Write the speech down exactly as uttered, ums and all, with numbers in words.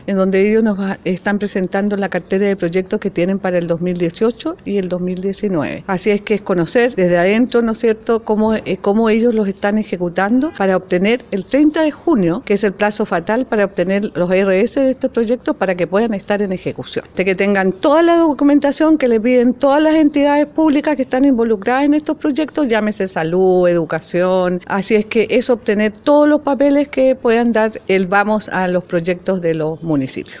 en donde ellos nos va, están presentando la cartera de proyectos que tienen para el dos mil dieciocho y el dos mil diecinueve. Así es que es conocer desde adentro, ¿no es cierto?, cómo, eh, cómo ellos los están ejecutando para obtener el treinta de junio, que es el plazo fatal para obtener los R S de estos proyectos para que puedan estar en ejecución. De que tengan toda la documentación que le piden todas las entidades públicas que están involucradas en estos proyectos, llámese salud, educación. Así es que es obtener todos los papeles que puedan dar el vamos a los proyectos de los municipios.